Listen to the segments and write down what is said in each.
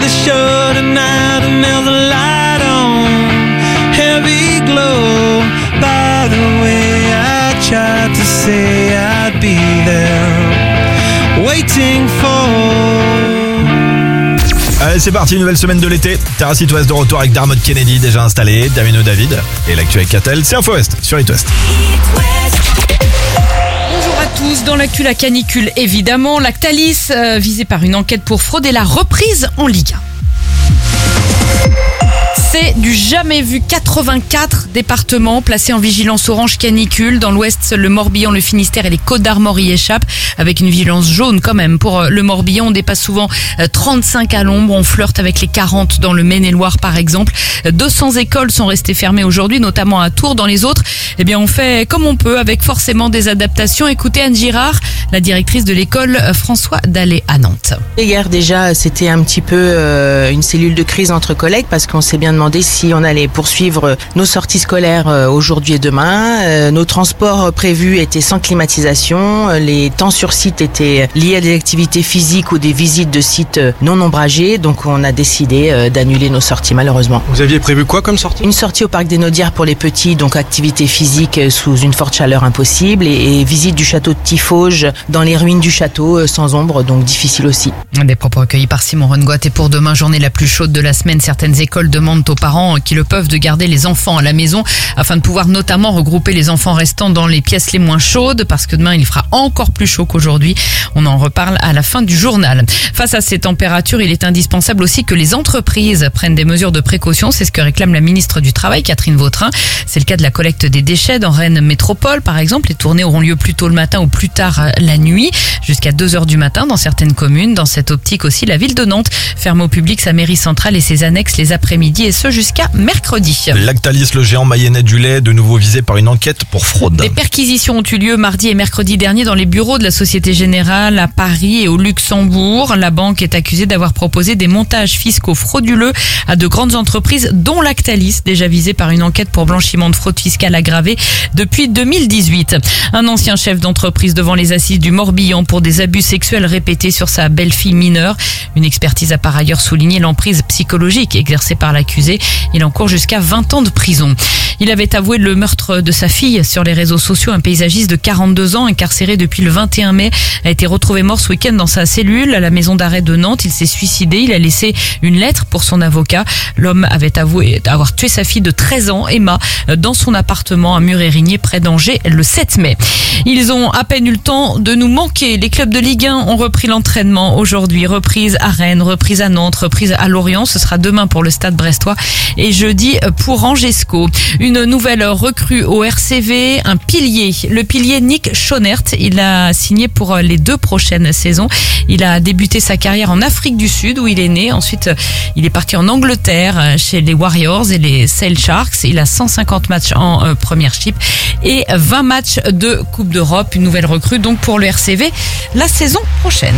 the show tonight, another light on, heavy glow. By the way, I tried to say I'd be there, waiting for. Allez, c'est parti, une nouvelle semaine de l'été. Terrace It West de retour avec Dermot Kennedy déjà installé, Damino David et l'actu avec Catel. C'est Info West sur It West. Bonjour à tous, dans l'actu la canicule évidemment, Lactalis visé par une enquête pour fraude et la reprise en Ligue 1. C'est du jamais vu, 84 départements placés en vigilance orange canicule. Dans l'ouest, seul le Morbihan, le Finistère et les Côtes-d'Armor y échappent, avec une vigilance jaune quand même. Pour le Morbihan, on dépasse souvent 35 à l'ombre. On flirte avec les 40 dans le Maine-et-Loire par exemple. 200 écoles sont restées fermées aujourd'hui, notamment à Tours. Dans les autres, eh bien, on fait comme on peut, avec forcément des adaptations. Écoutez Anne Girard, la directrice de l'école François Dallet à Nantes. Hier déjà, c'était un petit peu une cellule de crise entre collègues parce qu'on s'est bien demandé si on allait poursuivre nos sorties scolaires aujourd'hui et demain. Nos transports prévus étaient sans climatisation. Les temps sur site étaient liés à des activités physiques ou des visites de sites non ombragés. Donc on a décidé d'annuler nos sorties malheureusement. Vous aviez prévu quoi comme sortie ? Une sortie au parc des Naudières pour les petits, donc activité physique sous une forte chaleur impossible et visite du château de Tiffauges dans les ruines du château sans ombre, donc difficile aussi. Des propos recueillis par Simon Rengoat. Et pour demain, journée la plus chaude de la semaine, certaines écoles demandent aux parents qui le peuvent de garder les enfants à la maison afin de pouvoir notamment regrouper les enfants restants dans les pièces les moins chaudes parce que demain il fera encore plus chaud qu'aujourd'hui. On en reparle à la fin du journal. Face à ces températures, il est indispensable aussi que les entreprises prennent des mesures de précaution. C'est ce que réclame la ministre du Travail, Catherine Vautrin. C'est le cas de la collecte des déchets dans Rennes Métropole par exemple. Les tournées auront lieu plus tôt le matin ou plus tard la nuit, jusqu'à 2h du matin dans certaines communes. Dans cette optique aussi, la ville de Nantes ferme au public sa mairie centrale et ses annexes les après-midi et ce jusqu'à mercredi. Lactalis, le géant mayennais du lait, de nouveau visé par une enquête pour fraude. Des perquisitions ont eu lieu mardi et mercredi dernier dans les bureaux de la Société Générale à Paris et au Luxembourg. La banque est accusée d'avoir proposé des montages fiscaux frauduleux à de grandes entreprises, dont Lactalis, déjà visée par une enquête pour blanchiment de fraude fiscale aggravée depuis 2018. Un ancien chef d'entreprise devant les assises du Morbihan pour des abus sexuels répétés sur sa belle-fille mineure. Une expertise a par ailleurs souligné l'emprise psychologique exercée par l'accusé. Il encourt jusqu'à 20 ans de prison. Il avait avoué le meurtre de sa fille sur les réseaux sociaux. Un paysagiste de 42 ans, incarcéré depuis le 21 mai, a été retrouvé mort ce week-end dans sa cellule à la maison d'arrêt de Nantes. Il s'est suicidé. Il a laissé une lettre pour son avocat. L'homme avait avoué avoir tué sa fille de 13 ans, Emma, dans son appartement à Mur-Érigné, près d'Angers, le 7 mai. Ils ont à peine eu le temps de nous manquer. Les clubs de Ligue 1 ont repris l'entraînement aujourd'hui. Reprise à Rennes, reprise à Nantes, reprise à Lorient. Ce sera demain pour le Stade brestois et jeudi pour Angesco. Une nouvelle recrue au RCV, un pilier, le pilier Nick Schonert. Il a signé pour les 2 prochaines saisons. Il a débuté sa carrière en Afrique du Sud où il est né. Ensuite, il est parti en Angleterre chez les Warriors et les Sale Sharks. Il a 150 matchs en Premiership et 20 matchs de Coupe d'Europe. Une nouvelle recrue donc pour le RCV la saison prochaine.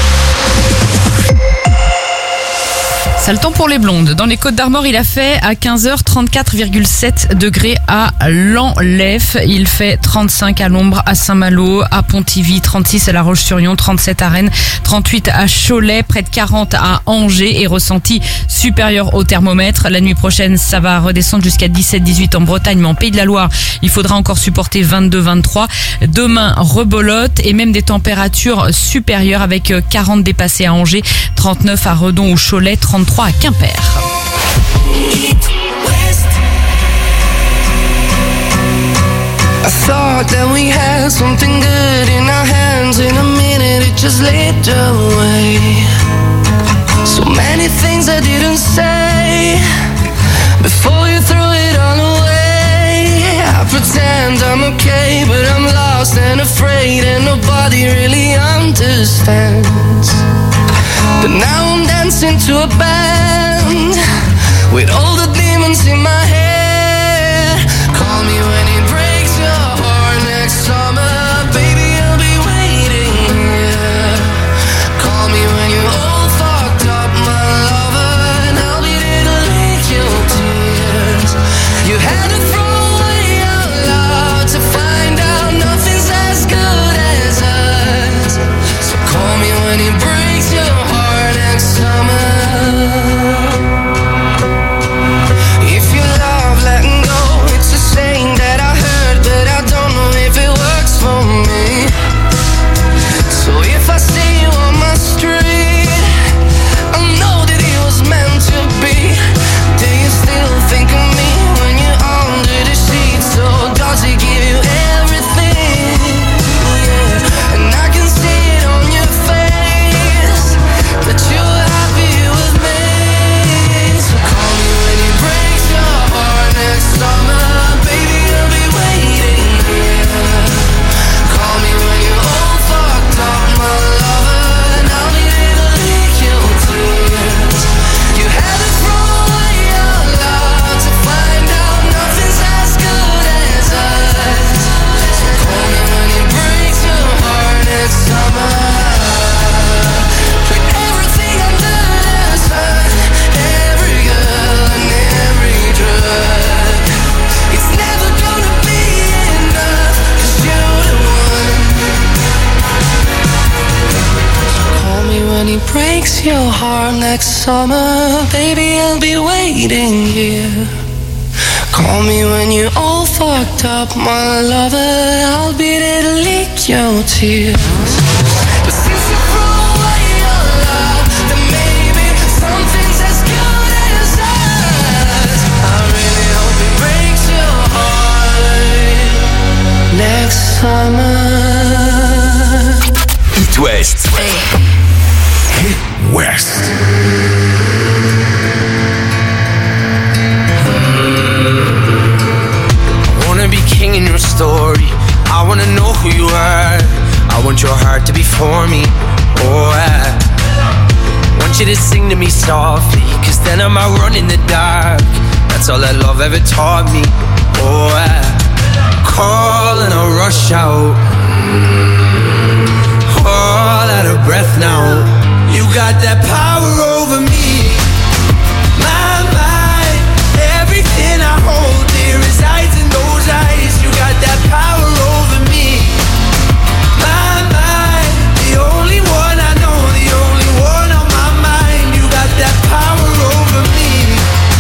C'est le temps pour les blondes. Dans les Côtes-d'Armor, il a fait à 15h 34,7 degrés à Lanlef. Il fait 35 à l'ombre à Saint-Malo, à Pontivy, 36 à La Roche-sur-Yon, 37 à Rennes, 38 à Cholet, près de 40 à Angers et ressenti supérieur au thermomètre. La nuit prochaine, ça va redescendre jusqu'à 17-18 en Bretagne, mais en Pays de la Loire, il faudra encore supporter 22-23. Demain, rebolote et même des températures supérieures avec 40 dépassées à Angers, 39 à Redon ou Cholet, 33 à Quimper. I thought that we had something good in our hands. In a minute it just slipped away. So many things I didn't say before you threw it all away. I pretend I'm okay, but I'm lost and afraid, and nobody really understands. But now I'm dancing to a band with all the demons in my head. Call me when it breaks your heart next summer, baby, I'll be waiting here. Call me when you're all fucked up, my lover, and I'll be there to lick your tears. You had to throw away out loud to find out nothing's as good as us. So call me when it breaks your heart next summer. breaks your heart next summer, baby, I'll be waiting here. Call me when you're all fucked up, my lover, I'll be there to lick your tears. But since you threw away your love, then maybe something's as good as us. I really hope it breaks your heart next summer. It West. It West. I wanna be king in your story. I wanna know who you are. I want your heart to be for me. Oh, I want you to sing to me softly, 'cause then I'm out running the dark. That's all that love ever taught me. Oh, I call and I'll rush out. All out of breath now. You got that power over me. My mind, everything I hold dear resides in those eyes. You got that power over me. My mind, the only one I know, the only one on my mind. You got that power over me.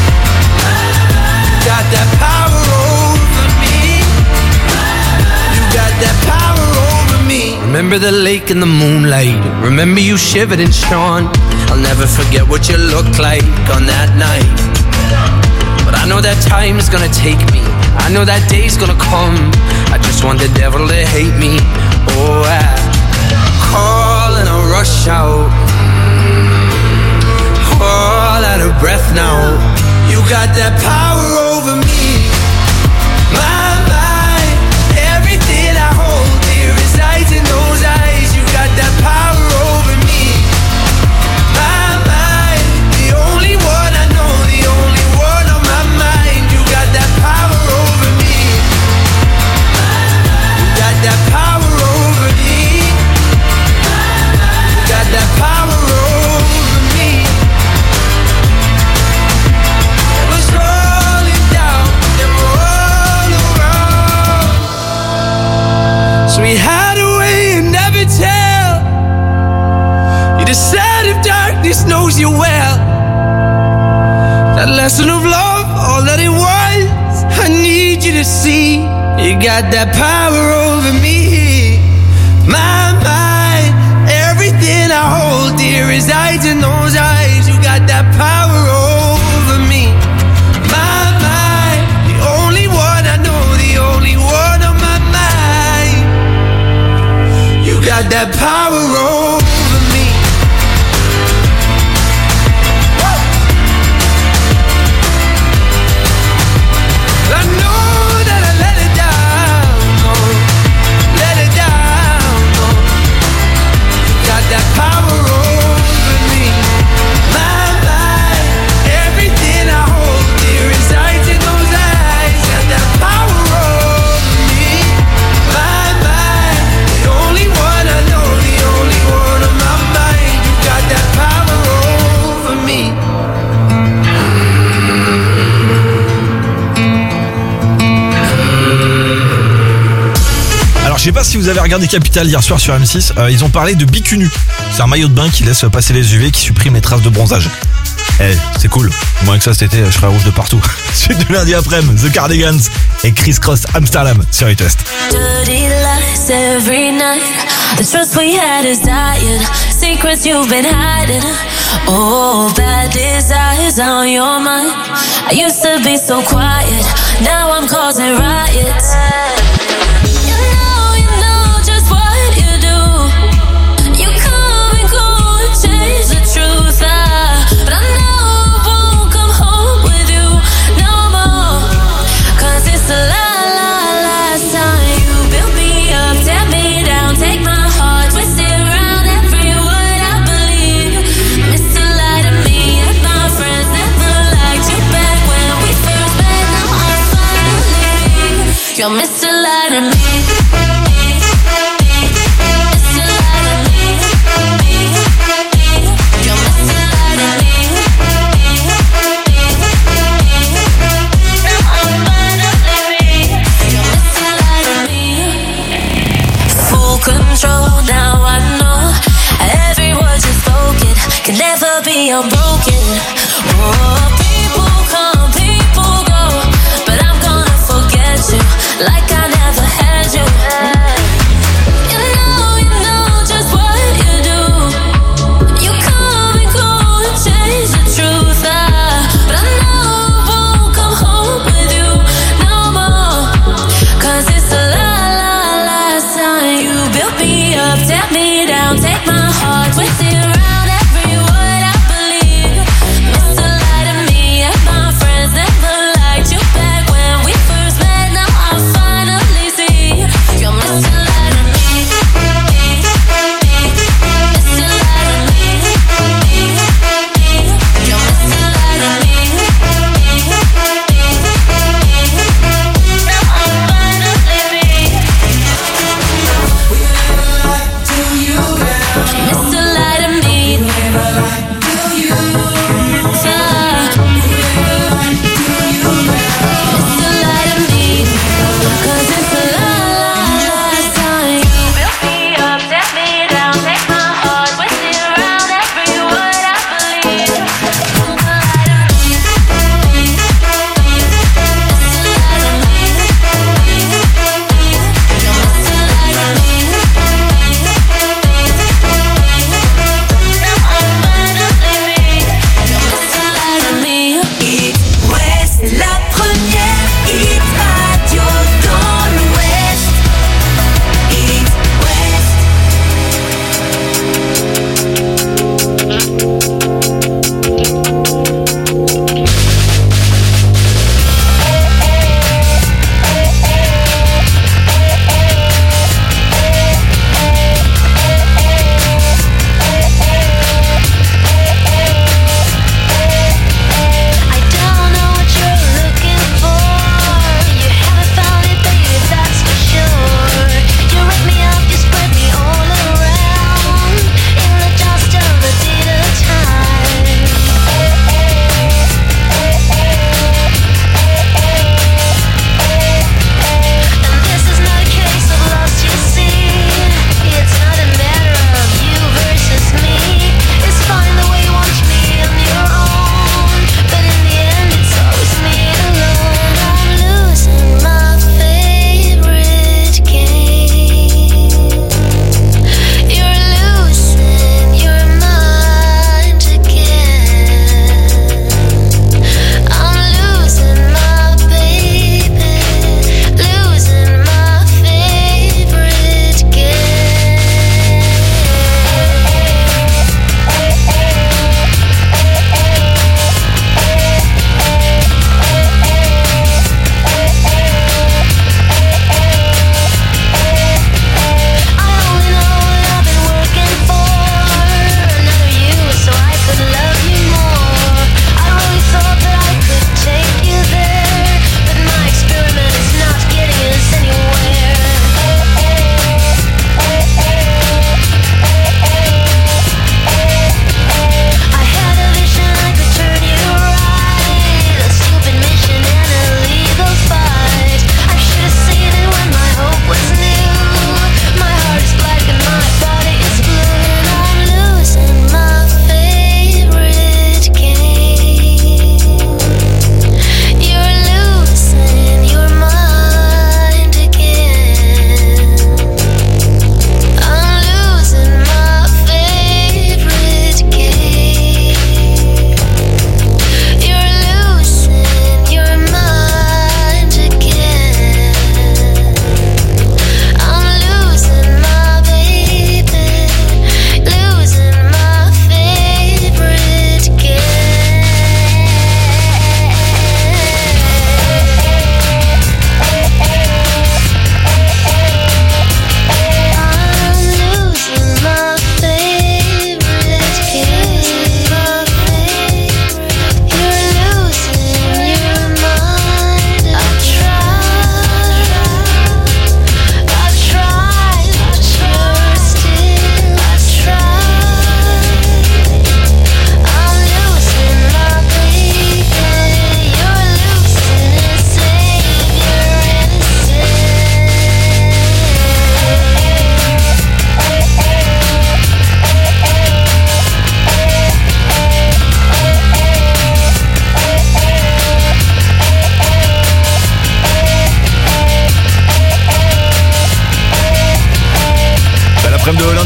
Got that power over me. You got that power over me. Remember the lake in the moonlight. Remember you shivered and shone. I'll never forget what you looked like on that night. But I know that time is gonna take me. I know that day's gonna come. I just want the devil to hate me. Oh, I call and I'll rush out. All out of breath now. You got that power over me. My mind, everything I hold dear resides in those eyes. You got that power over me. My mind, the only one I know, the only one on my mind. You got that power over me. You got that power over me. You got that power over me. It was rolling down and all around. So we had a way and never tell. You decided if darkness knows you well. That lesson of love, all that it was, I need you to see. You got that power over me. My mind, everything I hold dear resides in those eyes. You got that power over me. My mind, the only one I know, the only one on my mind. You got that power over me. I know that I let it down, oh, let it down, oh. You got that power over me. My mind, everything I hold dear resides in those eyes. Got that power over me. My mind, the only one I know, the only one on my mind. You got that power over me. Alors je sais pas si vous avez regardé Capital hier soir sur M6, ils ont parlé de Bikunu. C'est un maillot de bain qui laisse passer les UV, qui supprime les traces de bronzage. Eh, c'est cool. Moins que ça cet été, je serai rouge de partout. Suite de lundi après-midi, The Cardigans et Criss Cross Amsterdam sur It West. Dirty lies every night. The trust we had is dying. Secrets you've been hiding. Oh, bad desires on your mind. I used to be so quiet. Now I'm causing riots. You know just what you do. You come and go and change the truth. But I know I won't come home with you no more. 'Cause it's the last time you built me up, tear me down, take my heart, twist it around every word I believe. Mr. Lie to me and my friends never liked you back when we first met. Now I'm finally, you're Mr. Lie to me. Mr. Lie to me. You're Mr. Lie to me. Now I'm finally, you're Mr. Lie to me. Full control, now I know every word you spoken can never me I'm broken. Oh, people come, people go, but I'm gonna forget you like I never had you. You know just what you do. You come and go and change the truth. But I know I won't come home with you no more. 'Cause it's the last time you built me up, tear me down, take my heart, twist it around every word I believe. Mr. Lie to me and my friends never liked you back when we first met. Now I finally see you're Mr. Lie to me. Mr. Lie to me. You're Mr. Lie to me. Now I finally see. Mr. Lie to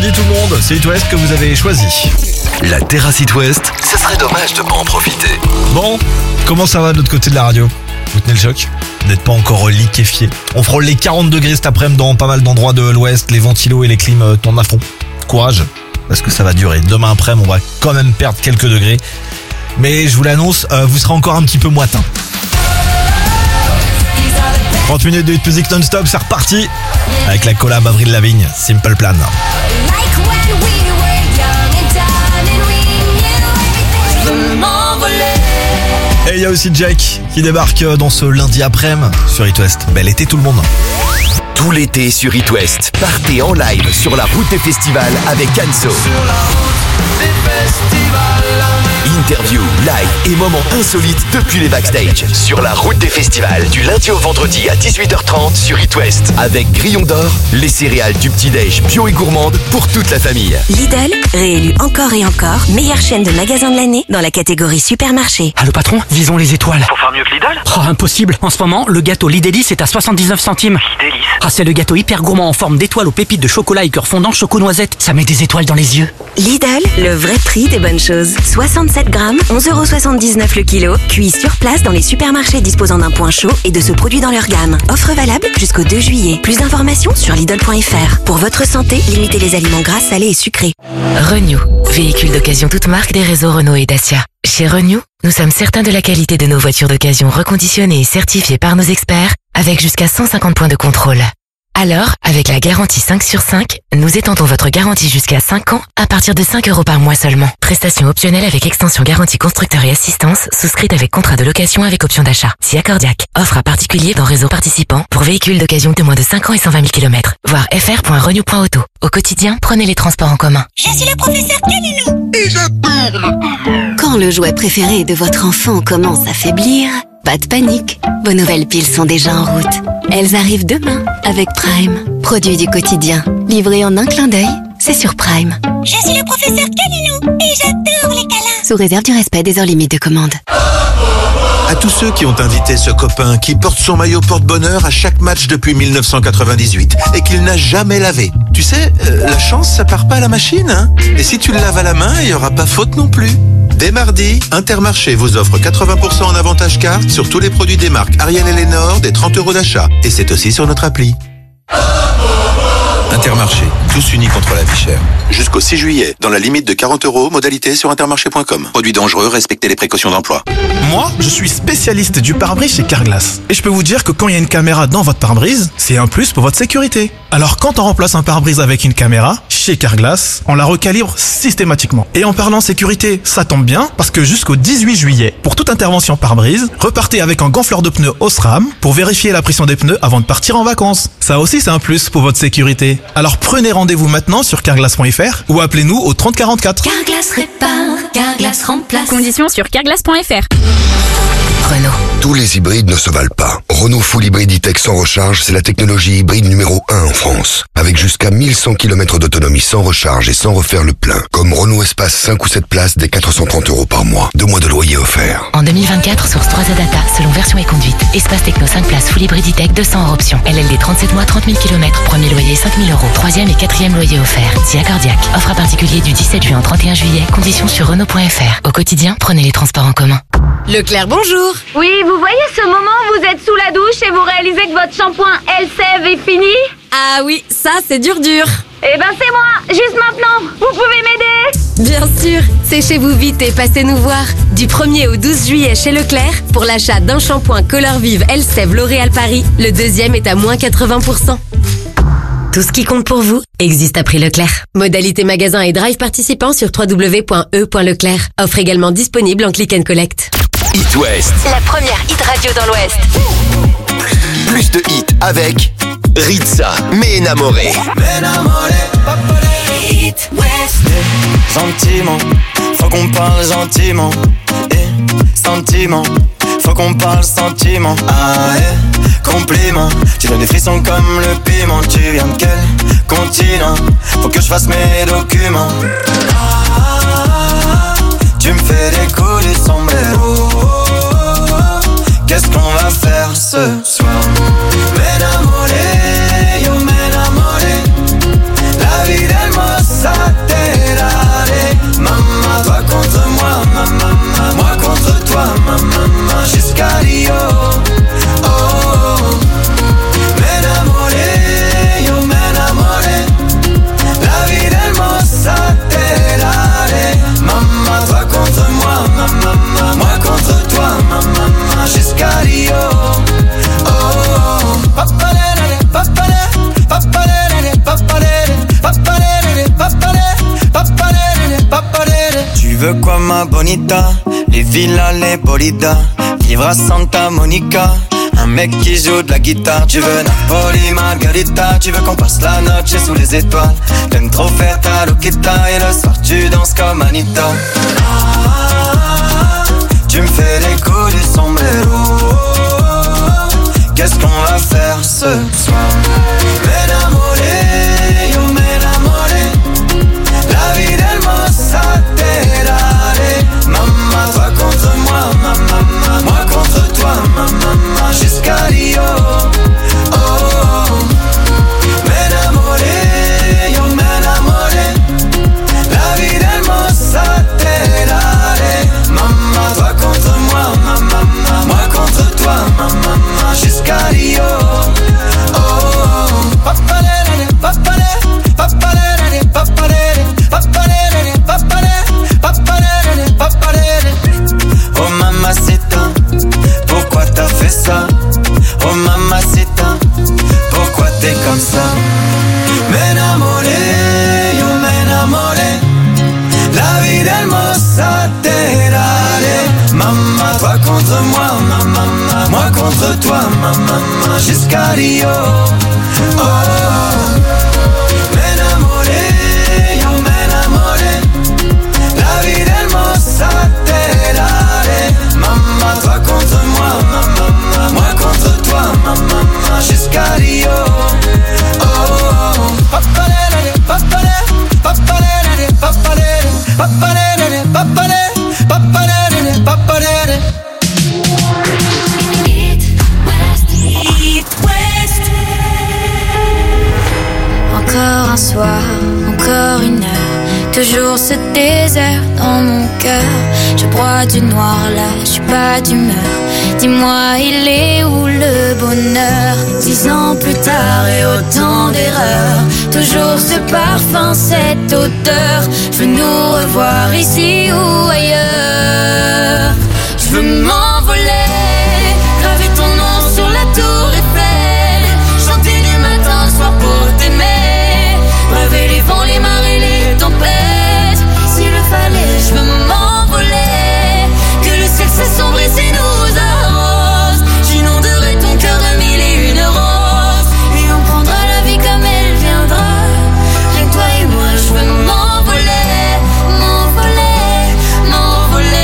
lundi tout le monde, c'est It West que vous avez choisi. La terrasse It West, ce serait dommage de pas en profiter. Bon, comment ça va de l'autre côté de la radio? Vous tenez le choc? Vous n'êtes pas encore liquéfié. On frôle les 40 degrés cet après-midi dans pas mal d'endroits de l'Ouest. Les ventilos et les clims tournent à fond. Courage, parce que ça va durer. Demain après-midi, on va quand même perdre quelques degrés. Mais je vous l'annonce, vous serez encore un petit peu moitin. 30 minutes de hit music non-stop, c'est reparti. Avec la collab Avril Lavigne, Simple Plan. Et il y a aussi Jack qui débarque dans ce lundi après-midi sur It West. Bel été tout le monde. Tout l'été sur It West, partez en live sur la route des festivals avec Anso. Interview, live et moments insolites depuis les backstage. Sur la route des festivals, du lundi au vendredi à 18h30 sur It West. Avec Grillon d'Or, les céréales du petit-déj bio et gourmande pour toute la famille. Lidl, réélu encore et encore, meilleure chaîne de magasins de l'année dans la catégorie supermarché. Allô patron, visons les étoiles. Pour faire mieux que Lidl? Oh, impossible. En ce moment, le gâteau Lidélis est à 79 centimes. Lidélis. Ah, c'est le gâteau hyper gourmand en forme d'étoile aux pépites de chocolat et cœur fondant choco-noisette. Ça met des étoiles dans les yeux. Lidl, le vrai prix des bonnes choses. 67 grammes, 11,79€ le kilo. Cuit sur place dans les supermarchés disposant d'un point chaud et de ce produit dans leur gamme. Offre valable jusqu'au 2 juillet. Plus d'informations sur Lidl.fr. Pour votre santé, limitez les aliments gras, salés et sucrés. Renew, véhicule d'occasion toute marque des réseaux Renault et Dacia. Chez Renew, nous sommes certains de la qualité de nos voitures d'occasion reconditionnées et certifiées par nos experts, avec jusqu'à 150 points de contrôle. Alors, avec la garantie 5 sur 5, nous étendons votre garantie jusqu'à 5 ans à partir de 5 € par mois seulement. Prestation optionnelle avec extension garantie constructeur et assistance, souscrite avec contrat de location avec option d'achat. Si accordiaque. Offre à particulier dans réseau participant pour véhicules d'occasion de moins de 5 ans et 120 000 km. Voir fr.renew.auto. Au quotidien, prenez les transports en commun. Je suis le professeur Calilou. Et j'adore. Quand le jouet préféré de votre enfant commence à faiblir, pas de panique. Vos nouvelles piles sont déjà en route. Elles arrivent demain avec Prime. Produit du quotidien. Livré en un clin d'œil, c'est sur Prime. Je suis le professeur Calilou et j'adore les câlins. Sous réserve du respect des heures limites de commande. À tous ceux qui ont invité ce copain qui porte son maillot porte-bonheur à chaque match depuis 1998 et qu'il n'a jamais lavé. Tu sais, la chance, ça part pas à la machine, hein. Et si tu le laves à la main, il y aura pas faute non plus. Dès mardi, Intermarché vous offre 80% en avantage carte sur tous les produits des marques Ariel et Lénore, des 30 € d'achat. Et c'est aussi sur notre appli. Intermarché, tous unis contre la vie chère. Jusqu'au 6 juillet, dans la limite de 40 €, modalité sur intermarché.com. Produits dangereux, respectez les précautions d'emploi. Moi, je suis spécialiste du pare-brise chez Carglass. Et je peux vous dire que quand il y a une caméra dans votre pare-brise, c'est un plus pour votre sécurité. Alors quand on remplace un pare-brise avec une caméra, chez Carglass, on la recalibre systématiquement. Et en parlant sécurité, ça tombe bien, parce que jusqu'au 18 juillet, pour toute intervention pare-brise, repartez avec un gonfleur de pneus Osram pour vérifier la pression des pneus avant de partir en vacances. Ça aussi, c'est un plus pour votre sécurité. Alors prenez rendez-vous maintenant sur carglass.fr ou appelez-nous au 30 44. Carglass répare, Carglass remplace. Conditions sur carglass.fr. Renault. Tous les hybrides ne se valent pas. Renault Full Hybrid E-Tech sans recharge, c'est la technologie hybride numéro 1 en France. Avec jusqu'à 1100 km d'autonomie sans recharge et sans refaire le plein. Comme Renault Espace 5 ou 7 places dès 430 € par mois. 2 mois de loyer offert. En 2024, source 3 Data, selon version et conduite. Espace Techno 5 places Full Hybrid E-Tech 200 € option. LLD 37 mois, 30 000 km. Premier loyer 5 000 €. Troisième et quatrième loyer offert. Si accordiaque. Offre à particulier du 17 juin au 31 juillet. Conditions sur Renault.fr. Au quotidien, prenez les transports en commun. Leclerc, bonjour. Oui, vous voyez ce moment où vous êtes sous la douche et vous réalisez que votre shampoing Elseve est fini? Ah oui, ça c'est dur. Eh ben c'est moi, juste maintenant. Vous pouvez m'aider? Bien sûr, séchez-vous vite et passez nous voir. Du 1er au 12 juillet chez Leclerc, pour l'achat d'un shampoing Color Vive Elseve L'Oréal Paris, le deuxième est à moins 80%. Tout ce qui compte pour vous existe à prix Leclerc. Modalité magasin et drive participant sur www.e.leclerc. Offre également disponible en click and collect. It West. La première hit radio dans l'Ouest. Plus de hits avec Ritza, Me Enamoré. It West. Gentiment, faut qu'on parle gentiment. Sentiment, faut qu'on parle sentiment. Ah compliment, tu donnes des frissons comme le piment. Tu viens de quel continent? Faut que je fasse mes documents. Tu me fais décoller sombrero. Qu'est-ce qu'on va faire ce soir? M'enamoré, yo m'enamoré. La vie del mozo. veux quoi ma bonita? Les villas, les bolidas, vivre à Santa Monica. Un mec qui joue de la guitare. Tu veux Napoli, Margarita. Tu veux qu'on passe la noche sous les étoiles. T'aimes trop faire ta loquita. Et le soir tu danses comme Anita. Tu me fais les coups du sombrero. Qu'est-ce qu'on va faire ce soir? M'enamoré, yo m'enamoré. La vie d'hermosa te daré. Maman, toi contre moi, maman, moi contre toi, maman, jusqu'à Rio. Oh, oh, oh. M'enamoré, yo m'enamoré. La vie d'hermosa te daré. Maman, toi contre moi, maman, moi contre toi, maman, jusqu'à Rio. Oh, oh. Papalere, papalere, papalere, papalere, papalere, papalere, papalere, papalere. Oh mamacita, pourquoi t'as fait ça? Oh mamacita, pourquoi t'es comme ça? M'enamoré, yo m'enamoré. La vie d'hermosa te daré. Maman, toi contre moi, maman, moi contre toi, maman, jusqu'à Rio. Oh, oh. M'enamoré, yo m'enamoré. La vie d'hermosa te daré. Maman, toi contre moi, maman, moi contre toi, maman, jusqu'à Rio. Oh, oh. Papalere, papalere, papalere, papalere, papalere, papalere, papalere, papalere. Encore un soir, encore une heure, toujours ce désert dans mon cœur. Je broie du noir là, je suis pas d'humeur. Dis-moi, il est où le bonheur? 10 ans plus tard et autant d'erreurs, toujours ce parfum, cette odeur. Je veux nous revoir ici ou ailleurs. Je veux m'envoler, graver ton nom sur la tour Eiffel, chanter du matin au soir pour t'aimer, braver les vents, les marées, les tempêtes. S'il le fallait, je veux m'envoler, que le ciel s'assombrisse et nous arrose. J'inonderai ton cœur de 1001 roses, et on prendra la vie comme elle viendra. Rien que toi et moi, je veux m'envoler, m'envoler, m'envoler.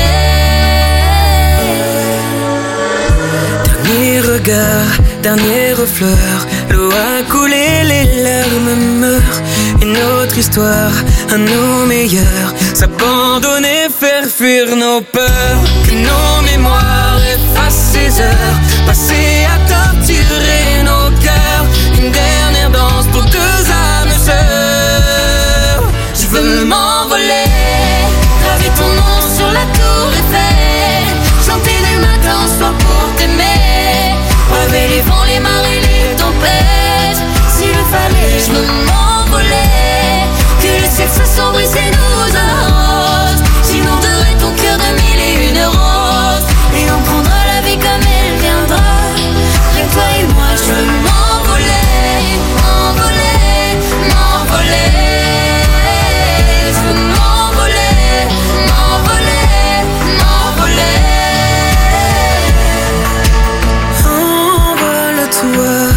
Dernier regard, dernière fleur, l'eau a coulé, les larmes meurent. Une autre histoire, à nos meilleurs, s'abandonner, faire fuir nos peurs. Que nos mémoires effacent ces heures, passées à torturer nos cœurs. Une dernière danse pour deux âmes sœurs. Je veux m'envoler, graver ton nom sur la tour Eiffel, chanter du matin au soir pour t'aimer, braver les vents, les marées, les tempêtes. S'il le fallait, je veux m'envoler, que le ciel s'assombrisse et nous arrose. J'inonderai ton cœur de 1001 roses, et on prendra la vie comme elle viendra. Rien que toi et moi, je veux m'envoler, m'envoler, m'envoler. Je veux m'envoler, m'envoler, m'envoler. Envole-toi,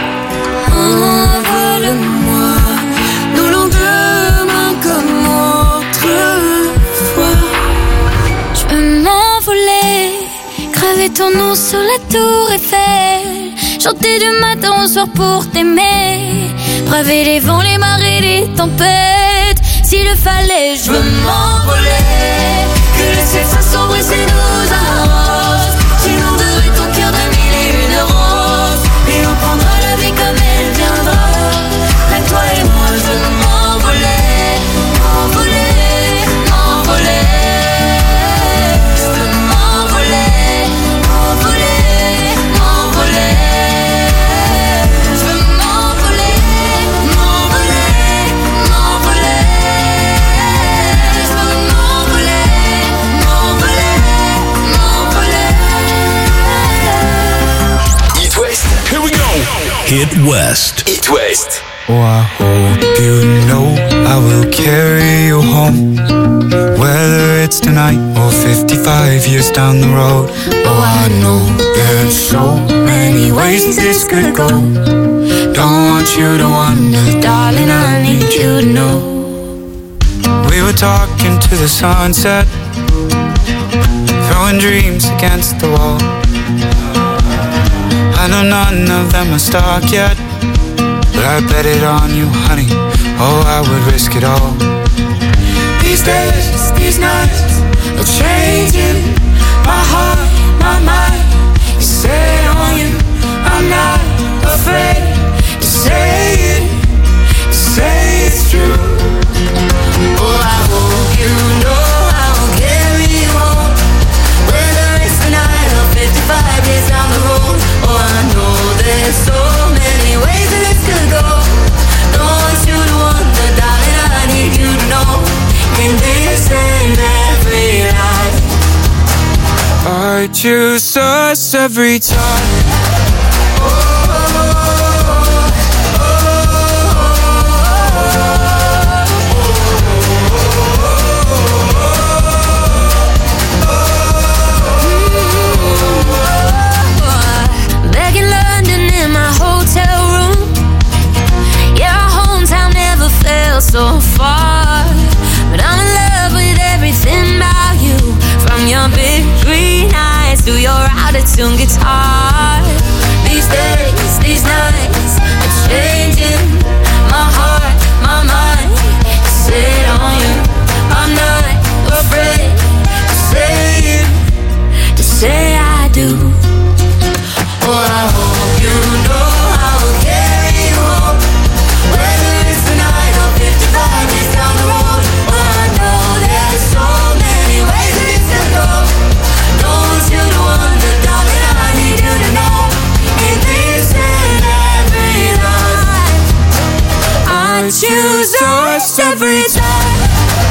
envole-moi, nos lendemains comme autrefois. Je veux m'envoler, graver ton nom sur la tour Eiffel, chanter du matin au soir pour t'aimer, braver les vents, les marées, les tempêtes. S'il le fallait, je veux m'envoler, que le ciel s'assombrisse et nous arrose. J'inonderai ton cœur de 1001 roses, et on prendra la vie comme elle viendra. Rien que toi et moi, je veux m'envoler, m'envoler, m'envoler. Je veux m'envoler, m'envoler, m'envoler. Je veux m'envoler, m'envoler, m'envoler. Je veux m'envoler, m'envoler, m'envoler. It West. Here we go. Hit West. It West. Oh, I hope you know I will carry you home. Whether it's tonight or 55 years down the road. Oh, I know there's so many ways this could go. Don't want you to wonder, darling, I need you to know. We were talking to the sunset, throwing dreams against the wall. I know none of them are stuck yet, but I bet it on you, honey. Oh, I would risk it all. These days, these nights are changing my heart, my mind. You say on you, I'm not afraid to say it, say it's true. Oh, I hope you know I will carry you home. Whether it's tonight or 55 years down the road. Oh, I know there's so many ways that this could go. Don't want you to wonder, darling, I need you to know. In this and every life, I choose us every time. Back in London in my hotel room. Yeah, our hometown never felt so far. But I'm in love with everything about you. From your big green eyes to your out-of-tune guitar. These days, these nights are changing my heart, my mind. Sit on you, I'm not afraid to say it, to say I do. Oh, I hope you know I will carry you home. Whether it's tonight or 55 years down the road. Oh, I know there's so many ways that it could go. Don't want you to wonder, darling, I need you to know. In this and every life, I choose us every time.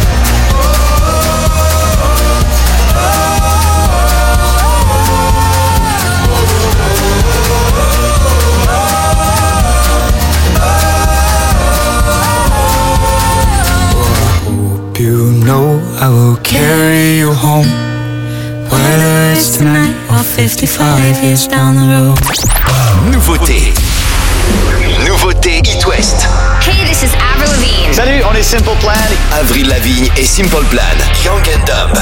You know I will carry you home. Whether it's tonight or 55 years down the road. Nouveauté. Nouveauté It West. Hey, this is Avril Lavigne. Salut, on est Simple Plan. Avril Lavigne et Simple Plan. Young and Dumb.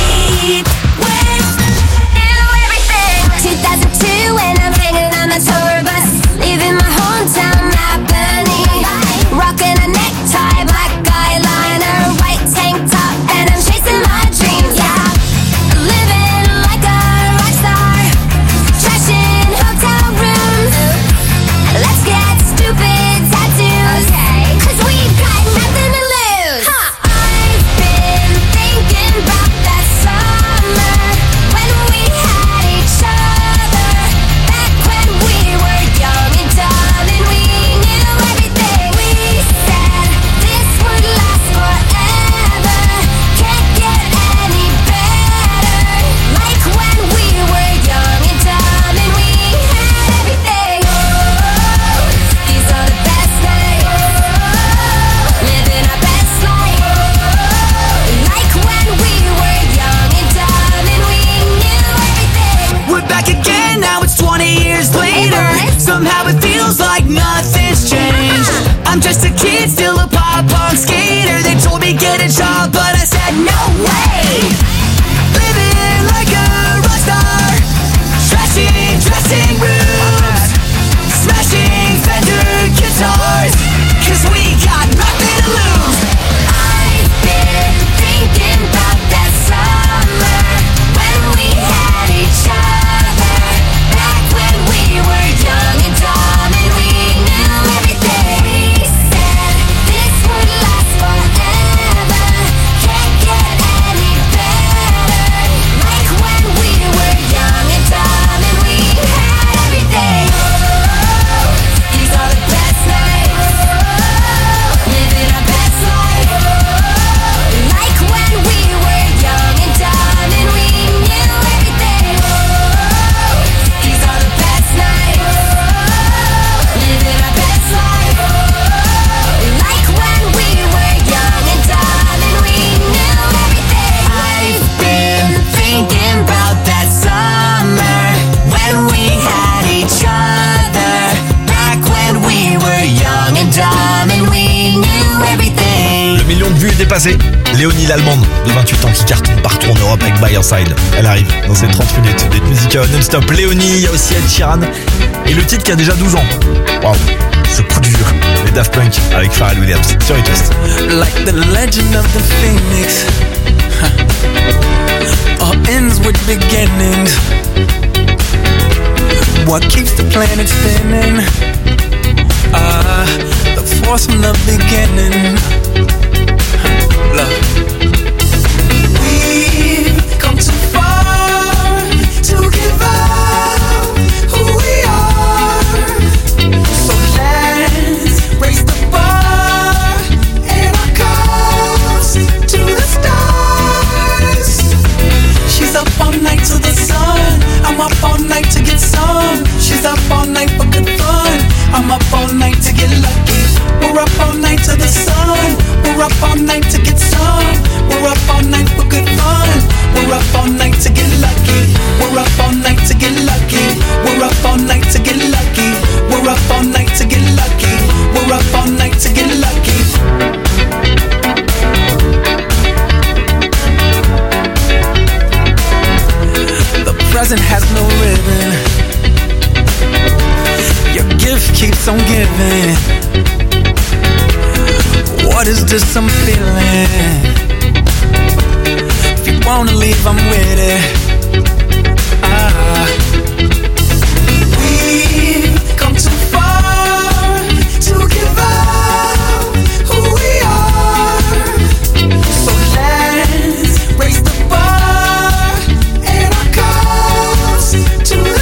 2002 when I'm hanging on the tour bus, leaving my hometown Albany, rocking a necktie, black eyeliner, white tank top, and I'm chasing my dreams. Yeah, living like a rock star, trashing hotel rooms. Let's get stupid tattoos, 'cause we've got nothing to lose. I've been thinking about that summer when we had each other, back when we were young and dumb and we knew everything. We said this would last forever, can't get any better. Like when we were young and dumb and we had everything. Oh, these are the best nights, living our best life. Like when we were young and dumb and we knew everything. We're back again, now it's 20 years later. Somehow it feels like nothing's changed. I'm just a kid, still a pop-punk skater. They told me get a job, but I said no way. Living like a rock star, trashing dressing rooms, smashing Fender guitars, 'cause we got nothing to lose. I've been thinking about that summer when we had each other, back when we were young and dumb and we knew everything. We said this would last forever, vu et dépassé. Léonie l'Allemande, de 28 ans, qui cartonne partout en Europe avec By Your Side. Elle arrive dans ces 30 minutes de musique non-stop. Léonie, il y a aussi Ed Sheeran. Et le titre qui a déjà 12 ans. Waouh, ce coup dur. Les Daft Punk avec Pharrell Williams sur It West. Like the legend of the phoenix, all ends with beginnings. What keeps the planet spinning? The force from the beginning. Love. We've come too far to give up who we are. So let's raise the bar and our cups to the stars. She's up all night to the sun. I'm up all night to get some. She's up all night for good fun. I'm up all night to get lucky. We're up all night to the sun. We're up all night to get some. We're up all night for good fun. We're up all night to get lucky. We're up all night to get lucky. We're up all night to get lucky. We're up all night to get lucky. We're up all night to get lucky. The present has no ribbon. Your gift keeps on giving. What is this I'm feeling? If you wanna leave, I'm with it. We've come too far to give up who we are. So let's raise the bar and our cups to the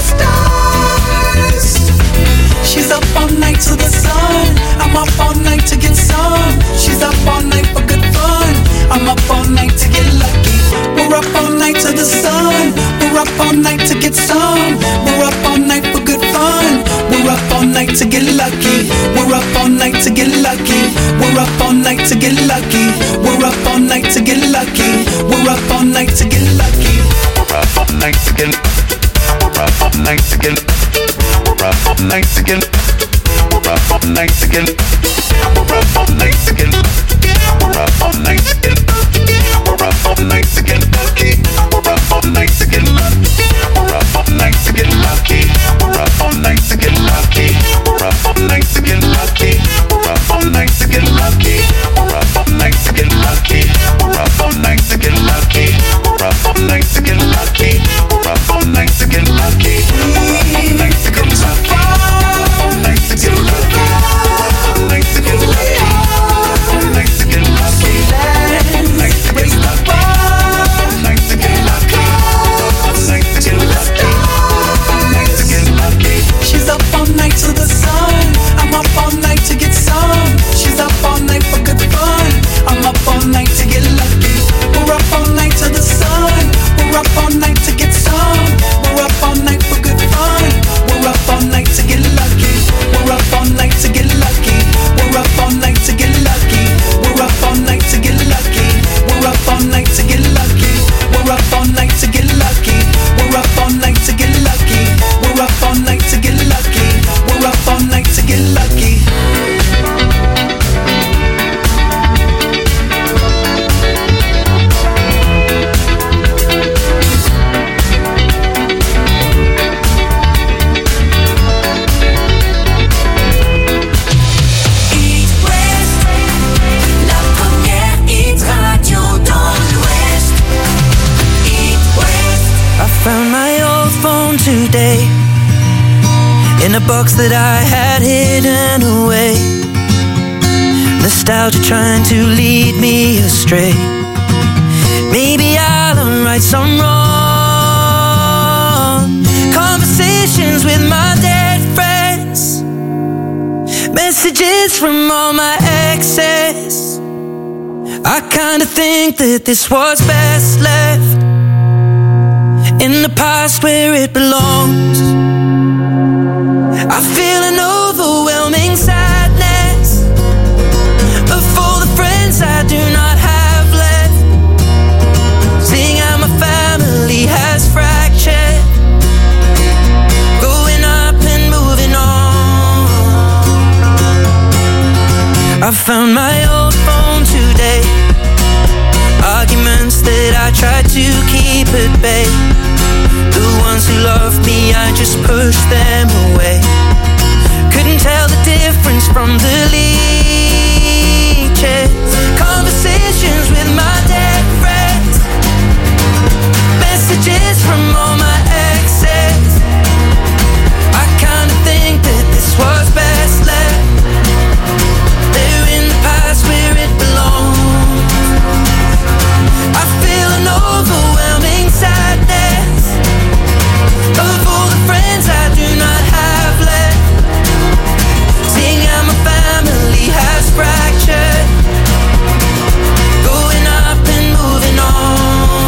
stars. She's up all night to the sun. I'm up all night to get some. She's up all night for good fun. I'm up all night to get lucky. We're up all night to the sun. We're up all night to get some. We're up all night for good fun. We're up all night to get lucky. We're up all night to get lucky. We're up all night to get lucky. We're up all night to get lucky. We're up all night to get lucky. We're up all night to get. We're up all night to get. We're up all night to get. We're up all night to get. We're up all night to get. We're up all night to get. We're up all night to get lucky. We're up all night to get lucky. We're up all night to get lucky. We're up all night to get lucky. We're up all night to get lucky. We're up all night to get lucky. We're up all night to get lucky. We're up all night to get lucky. We're up all night to get lucky. We're up all night to get lucky. We're up all night to get lucky. All night to get lucky. All night to get lucky. All night to get lucky. All night to get lucky. All night to get lucky. All night to get lucky. All night to get lucky. She's up all night to the sun. I'm up all night to get some. She's up all night for good fun. I'm up all night to get lucky. We're up all night to the sun. We're up all night to get some. We're up all night for good fun. We're up all night to get lucky. We're up all night to get lucky. We're up all night to get lucky. We're up all night to get lucky. We're up all night to get lucky. We're up all night to get lucky. We're up all night to get lucky. We're up all night to get lucky. We're up all night to get lucky. Found my old phone today in a box that I had hidden away. Nostalgia trying to lead me astray. Maybe I'll right some wrong. Conversations with my dead friends. Messages from all my exes. I kinda think that this was best left in the past where it belongs. I feel an overwhelming sadness of all the friends I do not have left. Seeing how my family has fractured, growing up and moving on. I found my old phone today to keep at bay. The ones who love me, I just push them away. Couldn't tell the difference from the leeches. Conversations with my dead friends. Messages from all my exes. I kinda think that this was best left. They're in the past where it belongs. I feel an overwhelming sadness of all the friends I do not have left. Seeing how my family has fractured. Going up and moving on.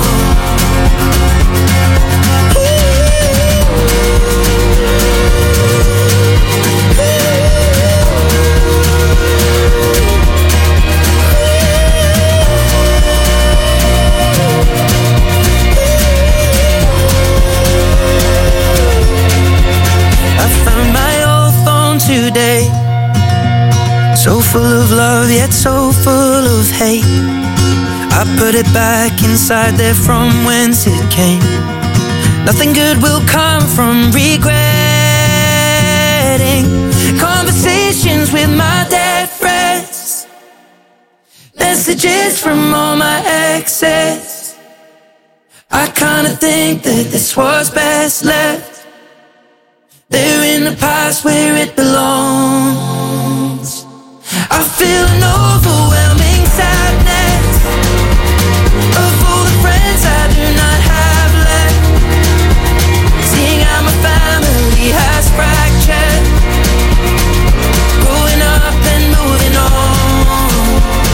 I found my old phone today, so full of love yet so full of hate. I put it back inside there from whence it came. Nothing good will come from regretting conversations with my dead friends. Messages from all my exes. I kinda think that this was best left. They're in the past where it belongs. I feel an overwhelming sadness of all the friends I do not have left. Seeing how my family has fractured. Growing up and moving on.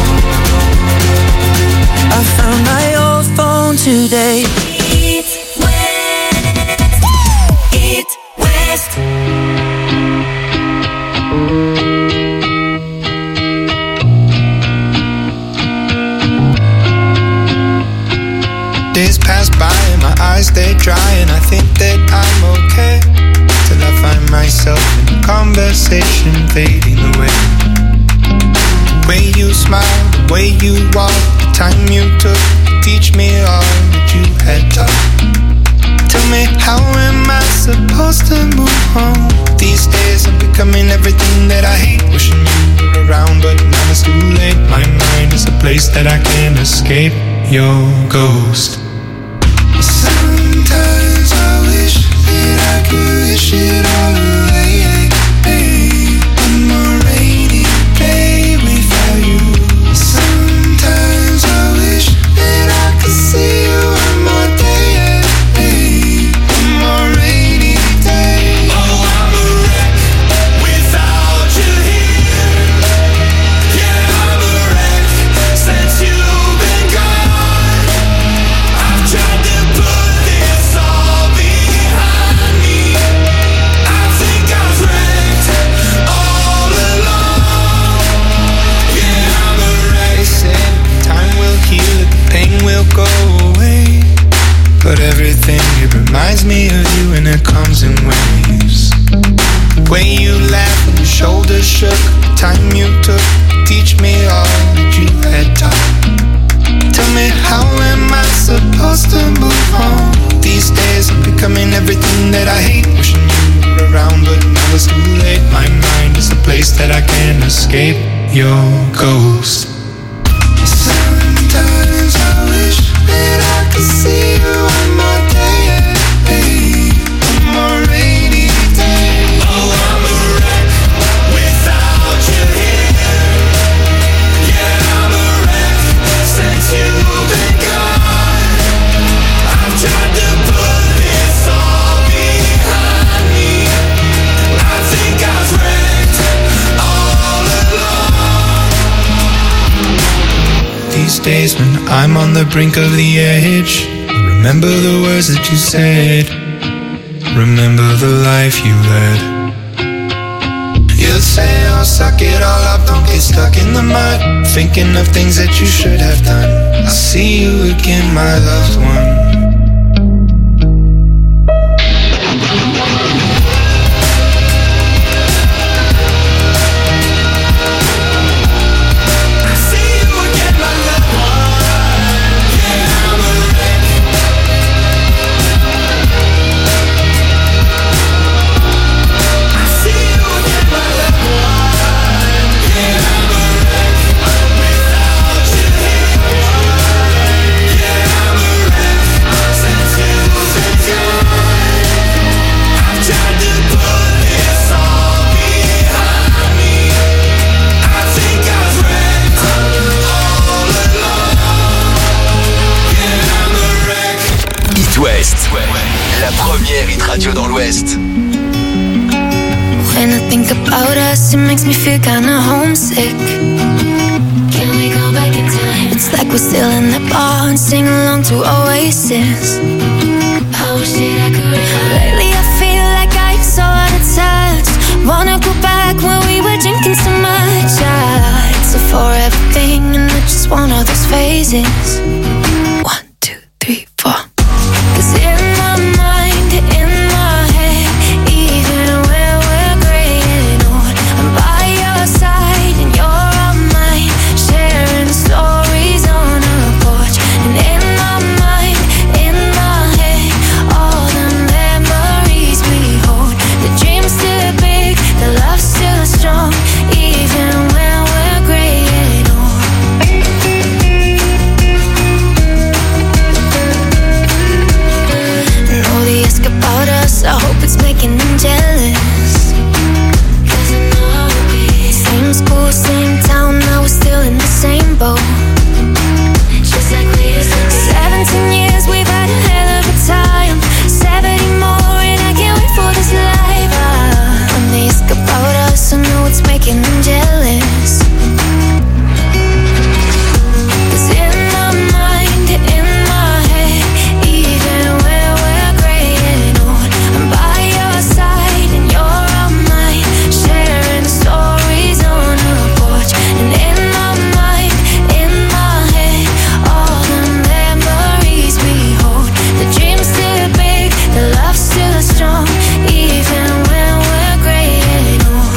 I found my old phone today. Days pass by and my eyes stay dry, and I think that I'm okay till I find myself in a conversation fading away. The way you smile, the way you walk, the time you took to teach me all that you had taught. Tell me, how am I supposed to move on? These days I'm becoming everything that I hate. Wishing you were around, but now it's too late. My mind is a place that I can't escape. Your ghost. Sometimes I wish that I could wish it all away. One more rainy day without you. Sometimes I wish that I could see you one more day. One more rainy day. Oh, I'm a wreck without you here. Yeah, I'm a wreck since you've been gone. I've tried to put this all behind me. I think I was wrecked all along. Yeah, I'm a wreck. They said time will heal it, the pain will go away. But everything, it reminds me of you, and it comes in waves. The way you laughed when your shoulders shook, the time you took to teach me all that you had taught. Tell me, how am I supposed to move on? These days I'm becoming everything that I hate. Wishing you were around, but now it's too late. My mind is a place that I can't escape. Your ghost. Sometimes I wish that I could see you one more day. One more rainy day. Oh, I'm a wreck without you here. Yeah, I'm a wreck since you've been gone. I've tried to put this all behind me. I think I was wrecked all along. These days when I'm on the brink of the edge, remember the words that you said. Remember the life you led. You'd say, oh, suck it all up, don't get stuck in the mud. Thinking of things that you should have done. I'll see you again, my loved one. I see you again, my loved one. Yeah, I'm a wreck radio dans l'Ouest. When I think about us, it makes me feel kinda homesick. Can we go back in time? It's like we're still in the bar and sing along to Oasis. I wish that I could. Lately I feel like I'm so out of touch. Wanna go back when we were drinking so much. It's a forever thing and it's just one of those phases. 1, 2, 3, 4. 'Cause in my mind, in my head, even when we're graying old, I'm by your side and you're on mine, sharing stories on a porch. And in my mind, in my head, all the memories we hold. The dream's still big, the love's still strong, even when we're graying old. And all they ask about us, I hope it's making them jealous. 'Cause I know we same school, same town, now we're still in the same boat. Just like we used to be. 17 years, we've had a hell of a time. 70 more, and I can't wait for this life. When they ask about us, I know it's making them jealous. 'Cause in my mind, in my head, even when we're graying old, I'm by your side and you're on mine, sharing stories on a porch. And in my mind, in my head, all the memories we hold. The dream's still big, the love's still strong, even when we're graying old.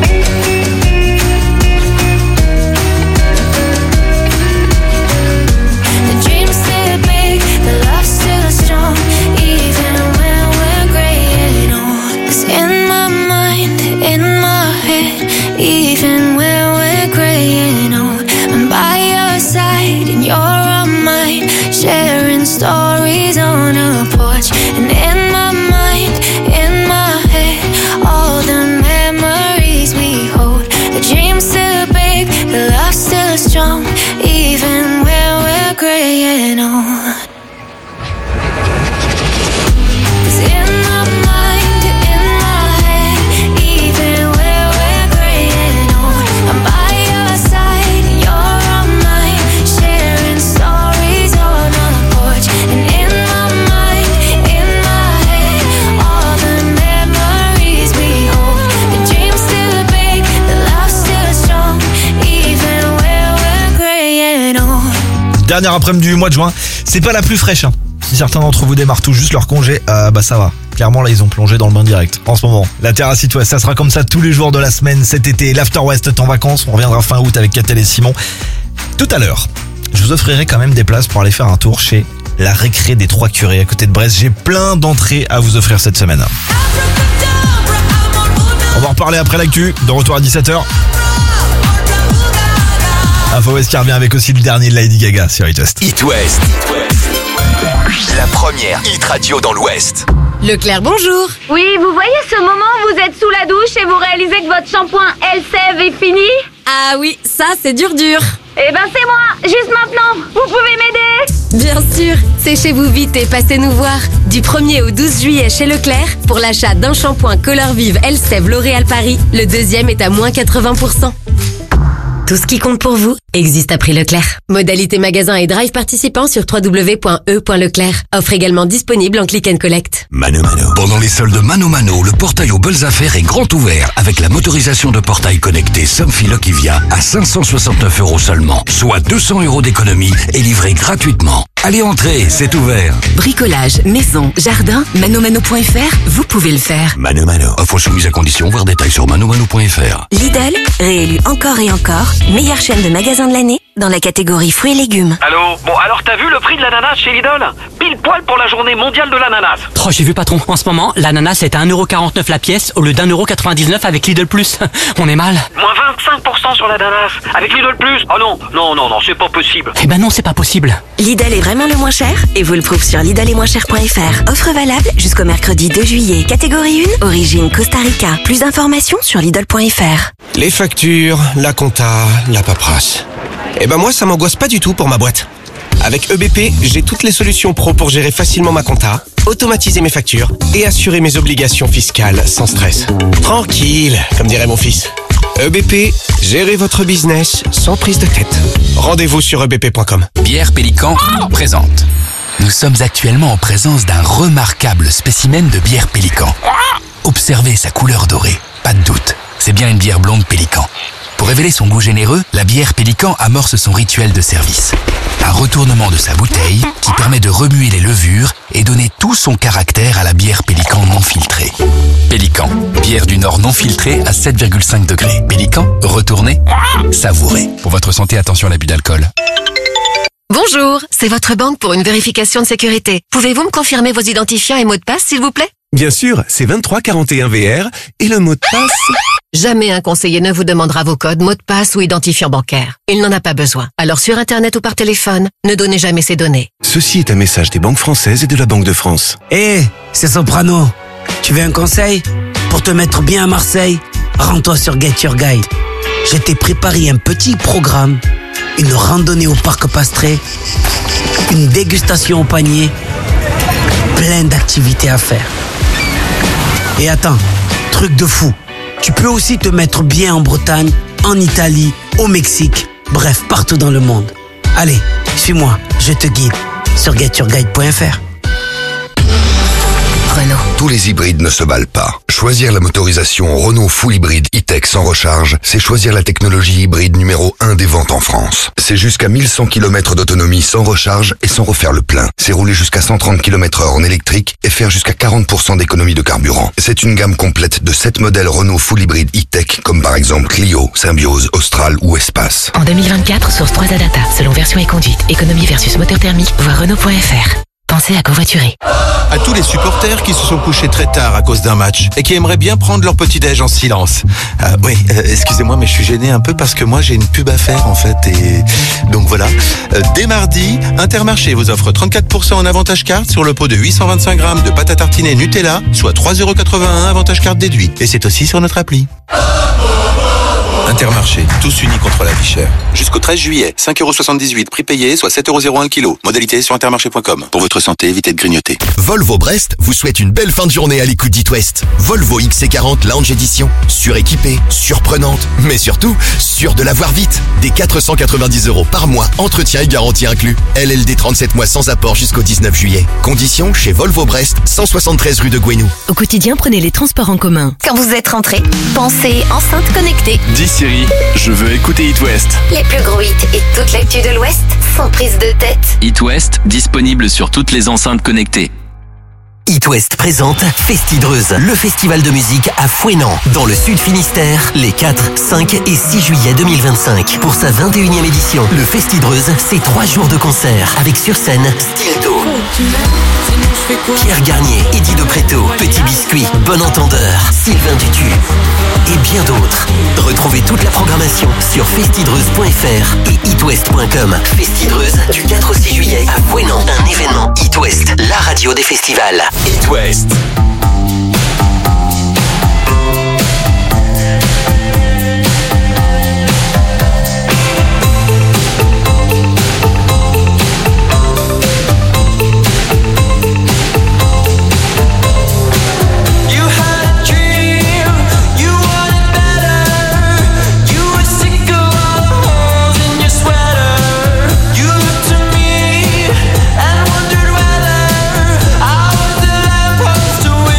The dream's still big, the love's still strong, even when we're graying old. 'Cause in my mind, in my head, even when we're graying old, I'm by your side and you're on mine, sharing stories on a porch. And in my mind, in my head, all the memories we hold. The dream's still big, the love's still strong, even when we're graying old. 'Cause in my mind, in my head, even when we're graying old, I'm by your side and you're on mine, sharing stories on a porch. And in my mind, in my head, all the memories we hold. The dream's still big, the love's still strong, even when we're graying old. Dernière après-midi du mois de juin, c'est pas la plus fraîche. Hein. Si certains d'entre vous démarrent tout juste leur congé, bah ça va. Clairement là ils ont plongé dans le bain direct. En ce moment, la Terrasse It West, ça sera comme ça tous les jours de la semaine cet été. L'After West est en vacances, on reviendra fin août avec Catel et Simon. Tout à l'heure, je vous offrirai quand même des places pour aller faire un tour chez la récré des Trois Curés à côté de Brest. J'ai plein d'entrées à vous offrir cette semaine. On va en reparler après l'actu, de retour à 17h. Info West qui revient avec aussi le dernier de Lady Gaga sur It West. It West. La première hit radio dans l'Ouest. Leclerc, bonjour. Oui, vous voyez ce moment où vous êtes sous la douche et vous réalisez que votre shampoing Elseve est fini? Ah oui, ça c'est dur. Eh ben c'est moi, juste maintenant. Vous pouvez m'aider? Bien sûr, séchez-vous vite et passez nous voir. Du 1er au 12 juillet chez Leclerc, pour l'achat d'un shampoing Color Vive Elseve L'Oréal Paris, le deuxième est à moins 80%. Tout ce qui compte pour vous existe à prix Leclerc. Modalité magasin et drive participant sur www.e.leclerc. Offre également disponible en click and collect. Mano Mano. Pendant les soldes Mano Mano, le portail aux belles affaires est grand ouvert avec la motorisation de portail connecté Somfy Lokivia à 569 € seulement, soit 200 € d'économie et livré gratuitement. Allez, entrez, c'est ouvert. Bricolage, maison, jardin, manomano.fr, vous pouvez le faire. Mano Mano. Offre soumise à condition, voir détails sur manomano.fr. Lidl, réélu encore et encore, meilleure chaîne de magasins de l'année dans la catégorie fruits et légumes. Allô? Bon, alors t'as vu le prix de l'ananas chez Lidl? Pile poil pour la journée mondiale de l'ananas. Oh, j'ai vu patron, en ce moment, l'ananas est à 1,49 € la pièce au lieu d'1,99 € avec Lidl Plus. On est mal. Moins 25% sur l'ananas avec Lidl Plus. Oh non, c'est pas possible. Eh ben non, c'est pas possible. Lidl est vraiment le moins cher et vous le prouve sur lidlesetmoincher.fr. Offre valable jusqu'au mercredi 2 juillet. Catégorie 1, origine Costa Rica. Plus d'informations sur lidl.fr. Les factures, la compta, la paperasse. Eh ben moi, ça m'angoisse pas du tout pour ma boîte. Avec EBP, j'ai toutes les solutions pro pour gérer facilement ma compta, automatiser mes factures et assurer mes obligations fiscales sans stress. Tranquille, comme dirait mon fils. EBP, gérez votre business sans prise de tête. Rendez-vous sur ebp.com. Bière Pélican présente. Nous sommes actuellement en présence d'un remarquable spécimen de bière Pélican. Observez sa couleur dorée, pas de doute, c'est bien une bière blonde Pélican. Pour révéler son goût généreux, la bière Pélican amorce son rituel de service. Un retournement de sa bouteille qui permet de remuer les levures et donner tout son caractère à la bière Pélican non filtrée. Pélican, bière du Nord non filtrée à 7,5 degrés. Pélican, retournez, savourez. Pour votre santé, attention à l'abus d'alcool. Bonjour, c'est votre banque pour une vérification de sécurité. Pouvez-vous me confirmer vos identifiants et mots de passe, s'il vous plaît? Bien sûr, c'est 2341VR et le mot de passe... Jamais un conseiller ne vous demandera vos codes, mots de passe ou identifiant bancaire. Il n'en a pas besoin. Alors sur Internet ou par téléphone, ne donnez jamais ces données. Ceci est un message des banques françaises et de la Banque de France. C'est Soprano. Tu veux un conseil? Pour te mettre bien à Marseille, rends-toi sur Get Your Guide. Je t'ai préparé un petit programme, une randonnée au parc Pastré, une dégustation au panier, plein d'activités à faire. Et attends, truc de fou. Tu peux aussi te mettre bien en Bretagne, en Italie, au Mexique, bref, partout dans le monde. Allez, suis-moi, je te guide sur getyourguide.fr. Renault. Tous les hybrides ne se valent pas. Choisir la motorisation Renault Full Hybride E-Tech sans recharge, c'est choisir la technologie hybride numéro 1 des ventes en France. C'est jusqu'à 1100 km d'autonomie sans recharge et sans refaire le plein. C'est rouler jusqu'à 130 km/h en électrique et faire jusqu'à 40% d'économie de carburant. C'est une gamme complète de 7 modèles Renault Full Hybride E-Tech, comme par exemple Clio, Symbiose, Austral ou Espace. En 2024, source 3 Data, selon version et conduite, économie versus moteur thermique, voir Renault.fr. Pensez à covoiturer. À tous les supporters qui se sont couchés très tard à cause d'un match et qui aimeraient bien prendre leur petit-déj en silence. Excusez-moi, mais je suis gêné un peu parce que moi j'ai une pub à faire en fait. Et donc voilà. Dès mardi, Intermarché vous offre 34% en avantage carte sur le pot de 825 grammes de pâte à tartiner Nutella, soit 3,81€ avantage carte déduit. Et c'est aussi sur notre appli. Intermarché, tous unis contre la vie chère. Jusqu'au 13 juillet, 5,78€ prix payé, soit 7,01€ le kilo. Modalité sur intermarché.com. Pour votre santé, évitez de grignoter. Volvo Brest vous souhaite une belle fin de journée à l'écoute d'It West. Volvo XC40 Lounge Edition. Suréquipée, surprenante, mais surtout, sûre de l'avoir vite. Des 490€ par mois, entretien et garantie inclus. LLD 37 mois sans apport jusqu'au 19 juillet. Conditions chez Volvo Brest, 173 rue de Gouenou. Au quotidien, prenez les transports en commun. Quand vous êtes rentré, pensez enceinte connectée. Dis Siri, je veux écouter It West. Les plus gros hits et toute l'actu de l'Ouest sans prise de tête. It West, disponible sur toutes les enceintes connectées. It West présente Festidreuse, le festival de musique à Fouesnant, dans le Sud Finistère, les 4, 5 et 6 juillet 2025. Pour sa 21e édition, le Festidreuse, c'est 3 jours de concert, avec sur scène Stilto, Pierre Garnier, Eddie de Préto, Petit Biscuit, Bon Entendeur, Sylvain Dutu et bien d'autres. Retrouvez toute la programmation sur festidreuse.fr et itwest.com. Festidreuse du 4 au 6 juillet à Fouesnant, un événement It West, la radio des festivals. It West. To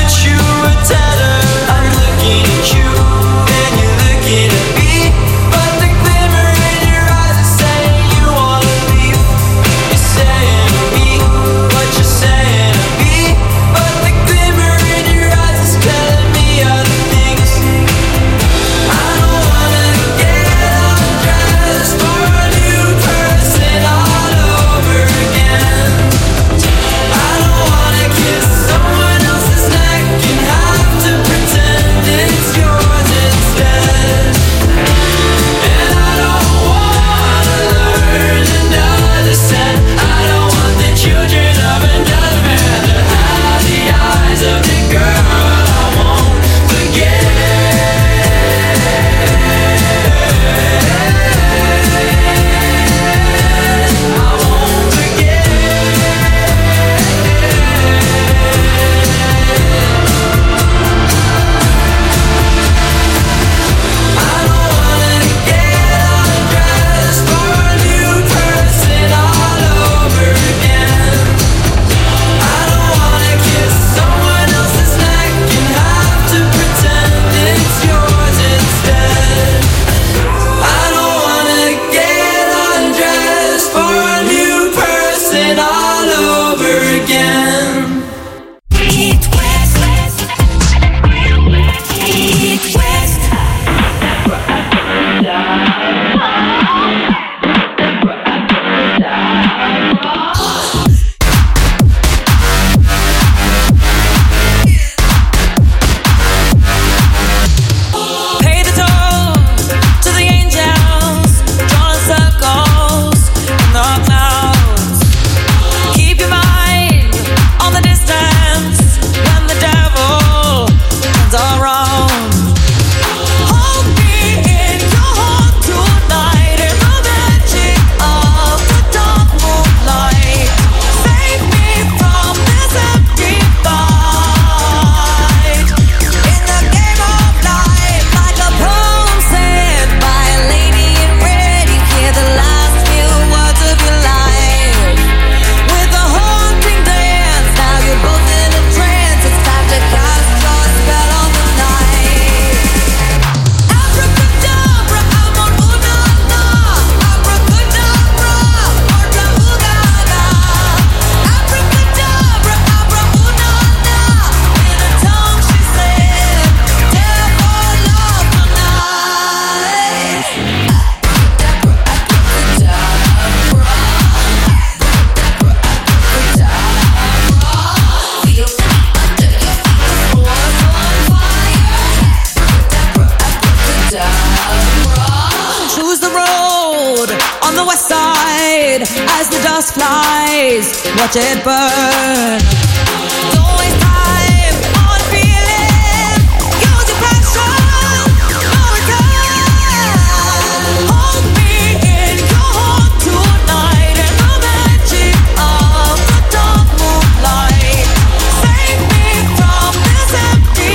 west side as the dust flies. Watch it burn. Don't waste time on feeling. Use your passion. No return. Hold me in your heart tonight and the magic of the dark moonlight. Save me from this empty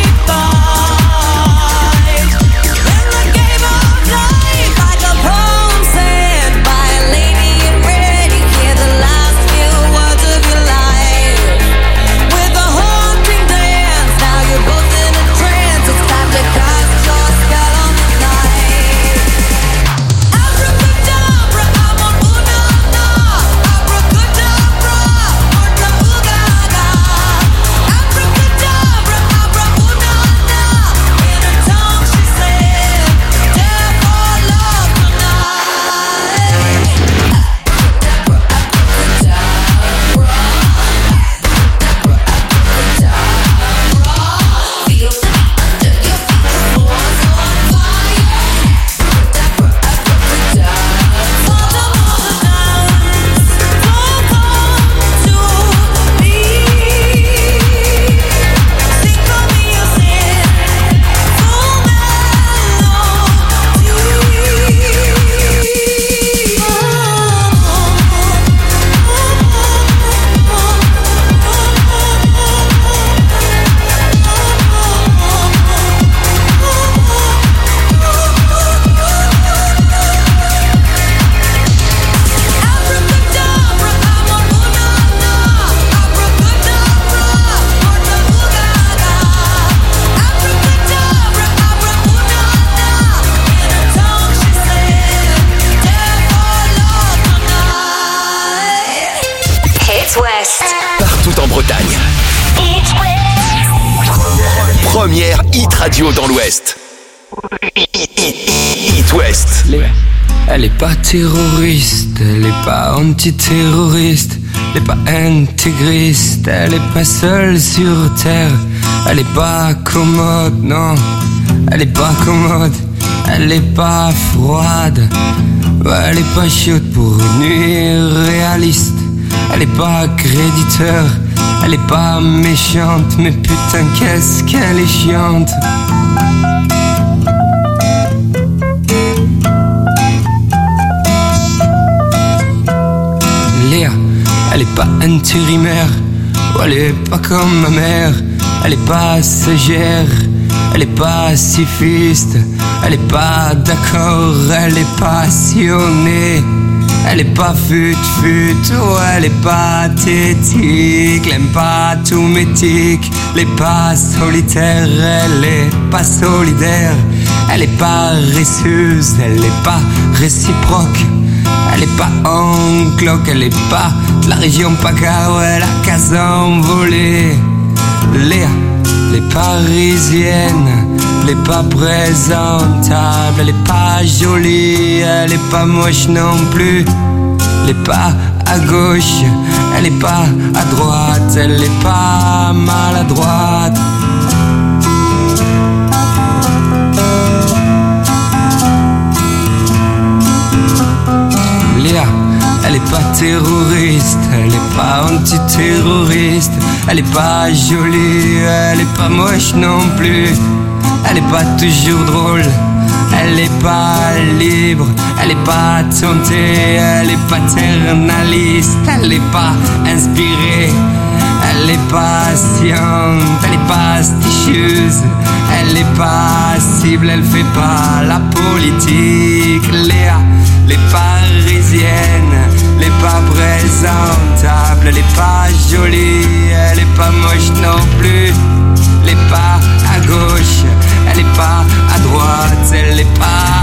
fight. In the game of life, like a poem said by a lady in red, you hear the last few words of your life. With a haunting dance, now you're both in a trance. It's time to cast your spell on the night. Abracadabra, I'm on Unana. Abracadabra, Orta Ugaga. Abracadabra, Abra Unana. In her tongue she said, "Death or love Hits West. Partout en Bretagne. Première hit radio dans l'Ouest. Hit West. Elle est pas terroriste, elle est pas antiterroriste, elle est pas intégriste, elle est pas seule sur terre, elle est pas commode, non, elle est pas commode, elle est pas froide, ouais, elle est pas chaude pour une nuit réaliste, elle est pas créditeur, elle est pas méchante, mais putain qu'est-ce qu'elle est chiante. Léa, elle est pas intérimaire, elle est pas comme ma mère, elle est pas sagère, elle est pas pacifiste, elle est pas d'accord, elle est passionnée, elle est pas fut-fut, oh, elle est pathétique, elle aime pas tout métique, elle est pas solitaire, elle est pas solidaire, elle est paresseuse, elle est pas réciproque. Elle est pas en cloque, elle est pas de la région PACA, ouais, la case envolée. Léa, elle est parisienne, elle est pas présentable, elle est pas jolie, elle est pas moche non plus. Elle est pas à gauche, elle est pas à droite, elle est pas maladroite. Léa, elle est pas terroriste, elle est pas antiterroriste, elle est pas jolie, elle est pas moche non plus, elle est pas toujours drôle, elle est pas libre, elle est pas tentée, elle est paternaliste, elle est pas inspirée, elle est patiente, elle est pasticheuse, elle est passible, elle fait pas la politique. Léa, elle est parisienne, elle est pas présentable, elle est pas jolie, elle est pas moche non plus, elle est pas à gauche, elle est pas à droite, elle est pas